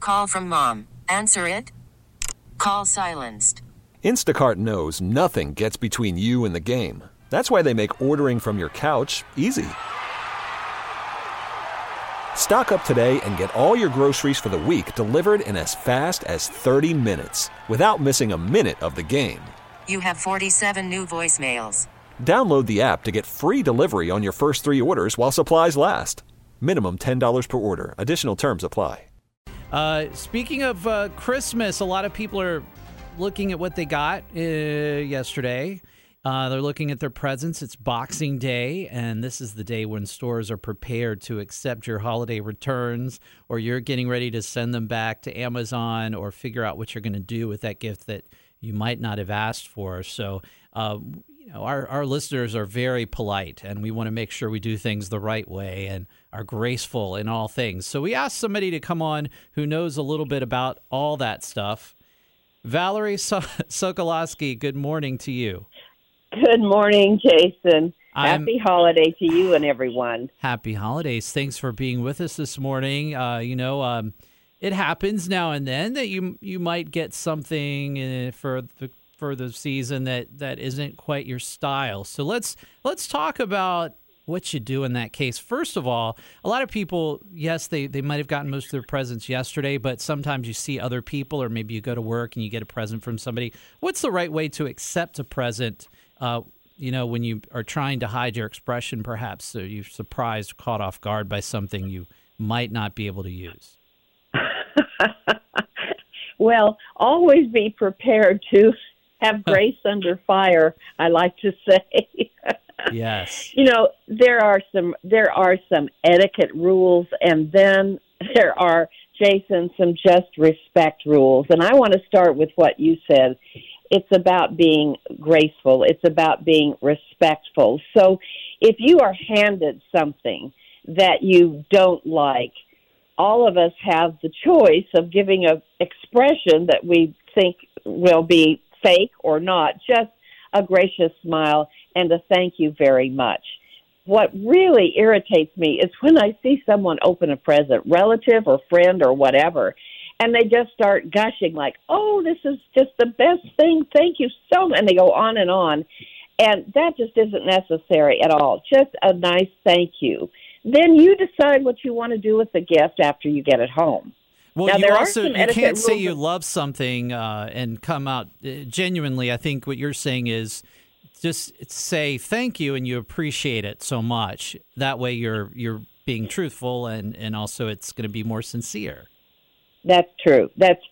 Call from mom. Answer it. Call silenced. Instacart knows nothing gets between you and the game. That's why they make ordering from your couch easy. Stock up today and get all your groceries for the week delivered in as fast as 30 minutes without missing a minute of the game. You have 47 new voicemails. Download the app to get free delivery on your first 3 orders while supplies last. Minimum $10 per order. Additional terms apply. Speaking of Christmas, a lot of people are looking at what they got yesterday. They're looking at their presents. It's Boxing Day, and this is the day when stores are prepared to accept your holiday returns, or you're getting ready to send them back to Amazon or figure out what you're going to do with that gift that you might not have asked for. So, our listeners are very polite, and we want to make sure we do things the right way and are graceful in all things. So we asked somebody to come on who knows a little bit about all that stuff. Valerie Sokolowski, good morning to you. Good morning, Jason. Happy holiday to you and everyone. Happy holidays. Thanks for being with us this morning. It happens now and then that you might get something for the season that isn't quite your style. So let's talk about what you do in that case. First of all, a lot of people, yes, they might have gotten most of their presents yesterday, but sometimes you see other people, or maybe you go to work and you get a present from somebody. What's the right way to accept a present, when you are trying to hide your expression, perhaps, so you're surprised, caught off guard by something you might not be able to use? Well, always be prepared to have grace under fire, I like to say. Yes. There are some etiquette rules, and then there are, Jason, some just respect rules. And I want to start with what you said. It's about being graceful. It's about being respectful. So if you are handed something that you don't like, all of us have the choice of giving an expression that we think will be fake or not, just a gracious smile and a thank you very much. What really irritates me is when I see someone open a present, relative or friend or whatever, and they just start gushing like, oh, this is just the best thing, thank you so much, and they go on, and that just isn't necessary at all. Just a nice thank you. Then you decide what you want to do with the gift after you get it home. Well, now, you can't say you love something and come out genuinely. I think what you're saying is just say thank you and you appreciate it so much. That way you're being truthful and also it's going to be more sincere. That's true.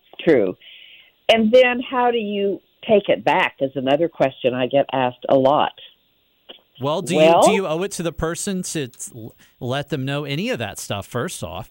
And then how do you take it back is another question I get asked a lot. Well, do you owe it to the person to let them know any of that stuff first off?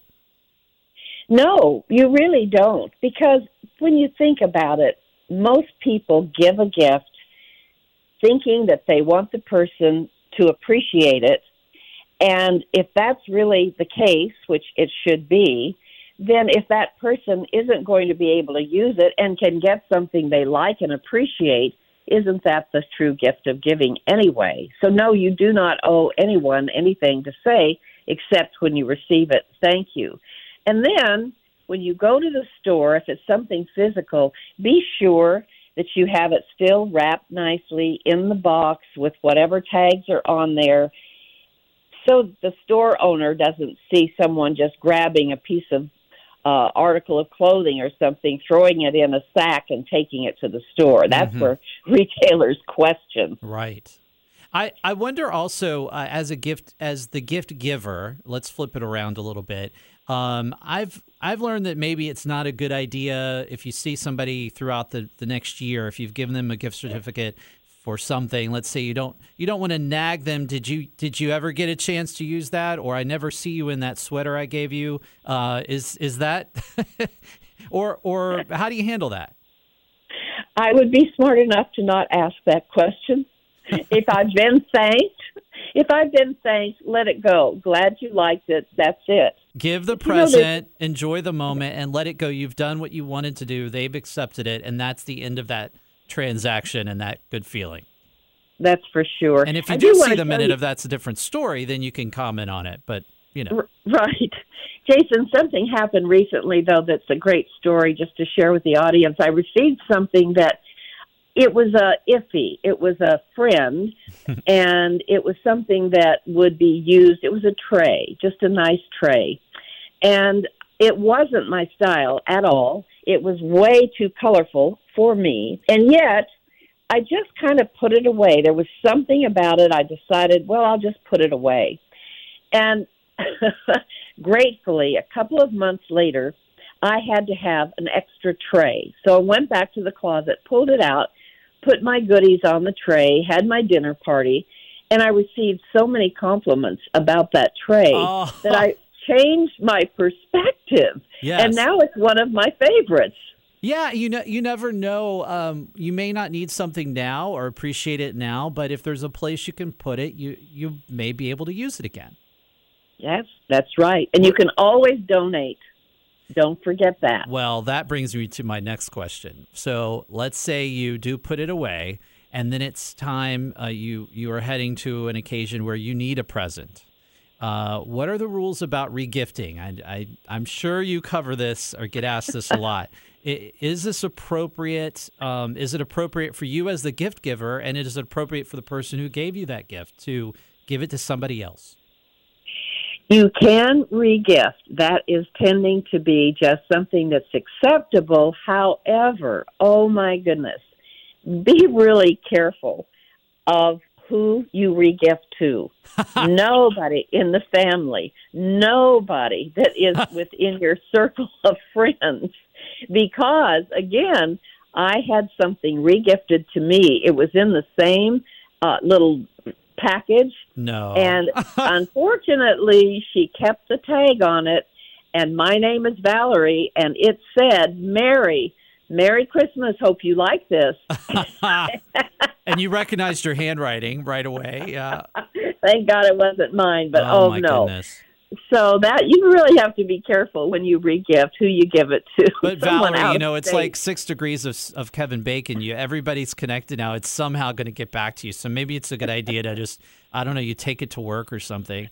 No, you really don't, because when you think about it, most people give a gift thinking that they want the person to appreciate it, and if that's really the case, which it should be, then if that person isn't going to be able to use it and can get something they like and appreciate, isn't that the true gift of giving anyway? So no, you do not owe anyone anything to say except when you receive it, thank you. And then when you go to the store, if it's something physical, be sure that you have it still wrapped nicely in the box with whatever tags are on there, so the store owner doesn't see someone just grabbing a piece of article of clothing or something, throwing it in a sack and taking it to the store. That's where retailers question. Right. I wonder also, as the gift giver, let's flip it around a little bit. I've learned that maybe it's not a good idea if you see somebody throughout the next year, if you've given them a gift certificate for something, let's say you don't want to nag them. Did you ever get a chance to use that? Or I never see you in that sweater I gave you. Is that, or how do you handle that? I would be smart enough to not ask that question. If I've been thanked, let it go. Glad you liked it. That's it. Give the present, enjoy the moment, and let it go. You've done what you wanted to do. They've accepted it, and that's the end of that transaction and that good feeling. That's for sure. And if you do see them in it, if that's a different story, then you can comment on it. But, Right. Jason, something happened recently, though, that's a great story just to share with the audience. I received something that it was iffy. It was a friend, and it was something that would be used. It was a tray, just a nice tray. And it wasn't my style at all. It was way too colorful for me. And yet, I just kind of put it away. There was something about it. I decided, well, I'll just put it away. And gratefully, a couple of months later, I had to have an extra tray. So I went back to the closet, pulled it out, put my goodies on the tray, had my dinner party, and I received so many compliments about that tray that I changed my perspective. Yes. And now it's one of my favorites. Yeah, you never know. You may not need something now or appreciate it now, but if there's a place you can put it, you may be able to use it again. Yes, that's right. And you can always donate. Don't forget that. Well, that brings me to my next question. So let's say you do put it away, and then it's time you are heading to an occasion where you need a present. What are the rules about regifting? I'm sure you cover this or get asked this a lot. Is this appropriate? Is it appropriate for you as the gift giver, and is it appropriate for the person who gave you that gift to give it to somebody else? You can regift. That is tending to be just something that's acceptable. However, oh my goodness, be really careful of who you regift to. Nobody in the family, nobody that is within your circle of friends. Because, again, I had something regifted to me. It was in the same little package. No. And unfortunately, she kept the tag on it, and my name is Valerie, and it said, Merry Christmas, hope you like this. And you recognized your handwriting right away. Yeah. Thank God it wasn't mine, but oh my no. Goodness. So that you really have to be careful when you regift who you give it to. But Valerie, it's like 6 degrees of Kevin Bacon. Everybody's connected now. It's somehow going to get back to you. So maybe it's a good idea to just, I don't know, you take it to work or something.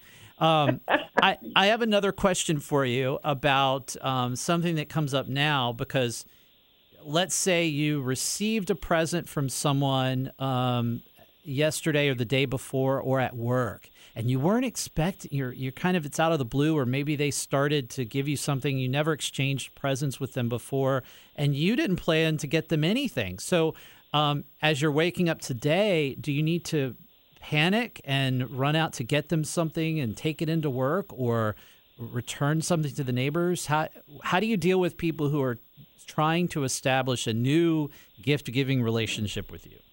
I have another question for you about something that comes up now, because let's say you received a present from someone yesterday or the day before or at work, and you weren't expecting, you're kind of, it's out of the blue, or maybe they started to give you something, you never exchanged presents with them before, and you didn't plan to get them anything. So as you're waking up today, do you need to panic and run out to get them something and take it into work, or return something to the neighbors? How do you deal with people who are trying to establish a new gift-giving relationship with you?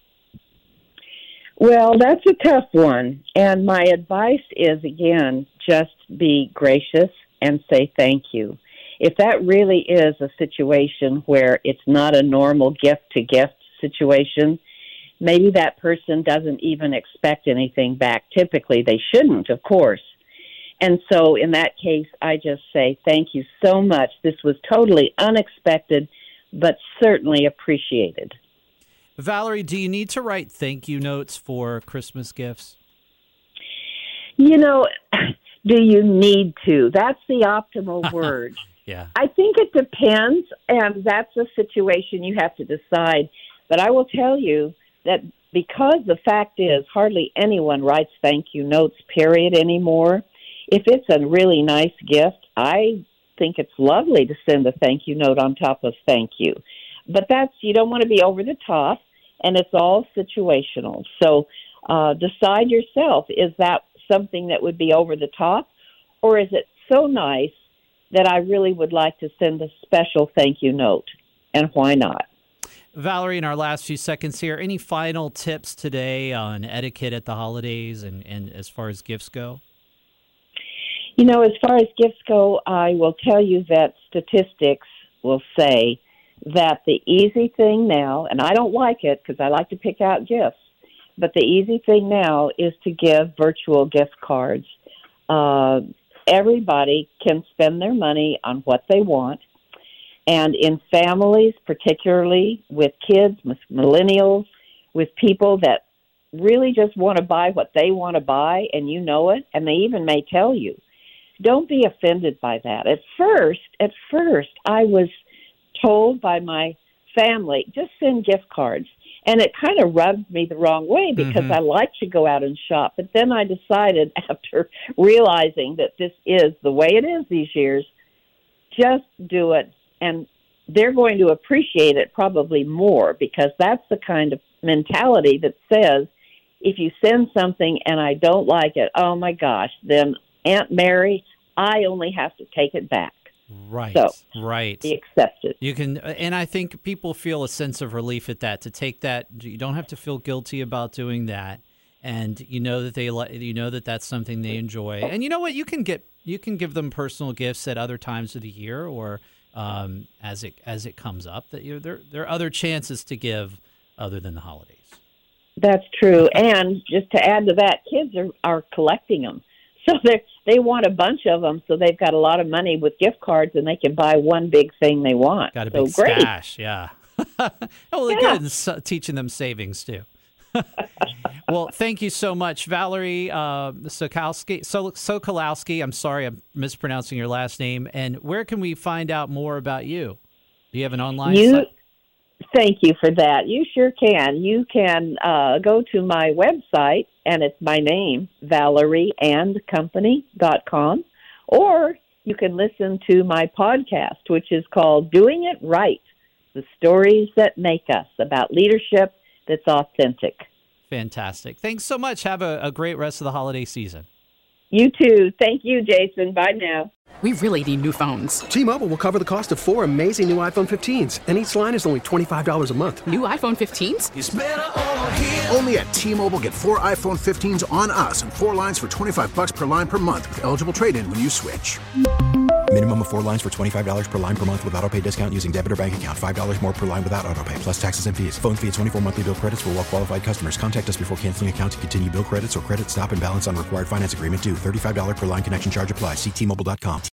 Well, that's a tough one. And my advice is, again, just be gracious and say thank you. If that really is a situation where it's not a normal gift-to-gift situation, maybe that person doesn't even expect anything back. Typically, they shouldn't, of course. And so in that case, I just say thank you so much. This was totally unexpected, but certainly appreciated. Valerie, do you need to write thank you notes for Christmas gifts? Do you need to? That's the optimal word. Yeah. I think it depends, and that's a situation you have to decide. But I will tell you that because the fact is hardly anyone writes thank you notes, period, anymore. If it's a really nice gift, I think it's lovely to send a thank you note on top of thank you. But you don't want to be over the top, and it's all situational. So decide yourself, is that something that would be over the top, or is it so nice that I really would like to send a special thank you note, and why not? Valerie, in our last few seconds here, any final tips today on etiquette at the holidays and as far as gifts go? As far as gifts go, I will tell you that statistics will say that the easy thing now, and I don't like it because I like to pick out gifts, but the easy thing now is to give virtual gift cards. Everybody can spend their money on what they want, and in families, particularly with kids, with millennials, with people that really just want to buy what they want to buy, and you know it, and they even may tell you. don't be offended by that. At first, I was told by my family, just send gift cards. And it kind of rubbed me the wrong way because I like to go out and shop. But then I decided, after realizing that this is the way it is these years, just do it. And they're going to appreciate it probably more, because that's the kind of mentality that says, if you send something and I don't like it, oh my gosh, then Aunt Mary, I only have to take it back. Right. So, right. Be accepted. You can, and I think people feel a sense of relief at that. To take that, you don't have to feel guilty about doing that, and you know that that's something they enjoy. And you know what? You can give them personal gifts at other times of the year, or as it comes up. That there are other chances to give other than the holidays. That's true. And just to add to that, kids are collecting them. So they want a bunch of them, so they've got a lot of money with gift cards, and they can buy one big thing they want. Got a big stash, yeah. Well, good. And teaching them savings, too. Well, thank you so much, Valerie Sokolowski. I'm sorry, I'm mispronouncing your last name. And where can we find out more about you? Do you have an online site? Thank you for that. You sure can. You can go to my website, and it's my name, ValerieAndCompany.com, or you can listen to my podcast, which is called Doing It Right, The Stories That Make Us, about leadership that's authentic. Fantastic. Thanks so much. Have a great rest of the holiday season. You too. Thank you, Jason. Bye now. We really need new phones. T-Mobile will cover the cost of 4 amazing new iPhone 15s, and each line is only $25 a month. New iPhone 15s? It's better over here. Only at T-Mobile, get 4 iPhone 15s on us and 4 lines for $25 per line per month with eligible trade-in when you switch. Minimum of 4 lines for $25 per line per month with autopay discount using debit or bank account. $5 more per line without autopay, plus taxes and fees. Phone fee at 24 monthly bill credits for well-qualified customers. Contact us before canceling account to continue bill credits or credit stop and balance on required finance agreement due. $35 per line connection charge applies. See T-Mobile.com.